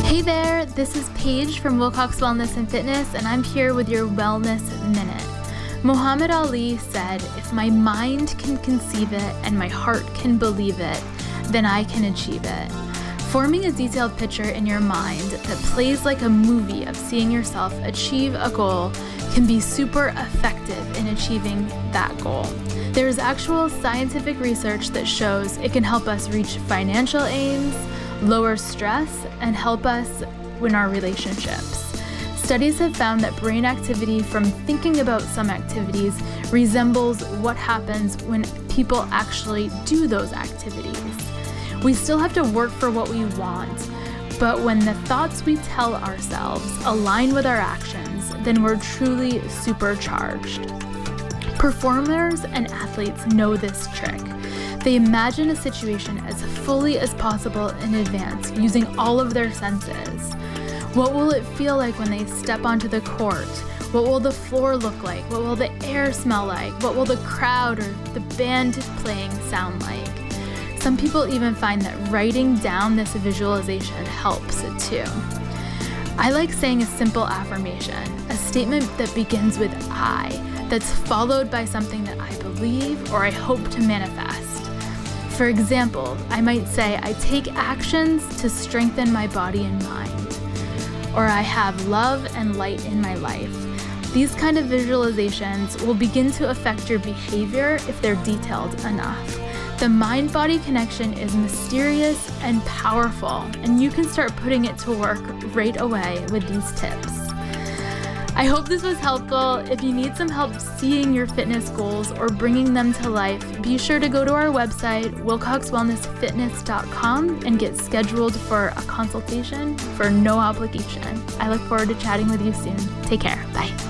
Hey there, this is Paige from Wilcox Wellness and Fitness, and I'm here with your Wellness Minute. Muhammad Ali said, "If my mind can conceive it and my heart can believe it, then I can achieve it." Forming a detailed picture in your mind that plays like a movie of seeing yourself achieve a goal can be super effective in achieving that goal. There is actual scientific research that shows it can help us reach financial aims, lower stress, and help us in our relationships. Studies have found that brain activity from thinking about some activities resembles what happens when people actually do those activities. We still have to work for what we want, but when the thoughts we tell ourselves align with our actions, then we're truly supercharged. Performers and athletes know this trick. They imagine a situation as fully as possible in advance, using all of their senses. What will it feel like when they step onto the court? What will the floor look like? What will the air smell like? What will the crowd or the band playing sound like? Some people even find that writing down this visualization helps it too. I like saying a simple affirmation, a statement that begins with I, that's followed by something that I believe or I hope to manifest. For example, I might say, I take actions to strengthen my body and mind, or I have love and light in my life. These kind of visualizations will begin to affect your behavior if they're detailed enough. The mind-body connection is mysterious and powerful, and you can start putting it to work right away with these tips. I hope this was helpful. If you need some help seeing your fitness goals or bringing them to life, be sure to go to our website, wilcoxwellnessfitness.com, and get scheduled for a consultation for no obligation. I look forward to chatting with you soon. Take care. Bye.